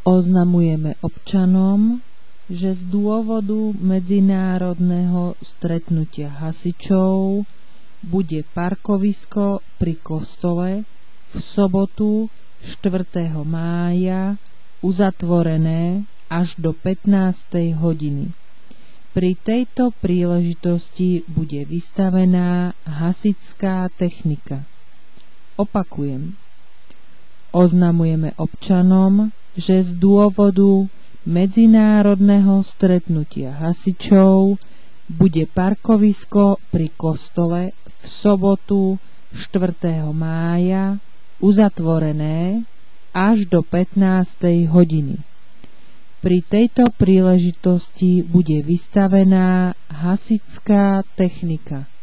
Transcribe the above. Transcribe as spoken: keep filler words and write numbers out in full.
Oznamujeme občanom, že z dôvodu medzinárodného stretnutia hasičov bude parkovisko pri kostole v sobotu štvrtého mája uzatvorené až do pätnástej hodiny. Pri tejto príležitosti bude vystavená hasičská technika. Opakujem. Oznamujeme občanom, že z dôvodu medzinárodného stretnutia hasičov bude parkovisko pri kostole v sobotu štvrtého mája uzatvorené až do pätnástej hodiny. Pri tejto príležitosti bude vystavená hasičská technika.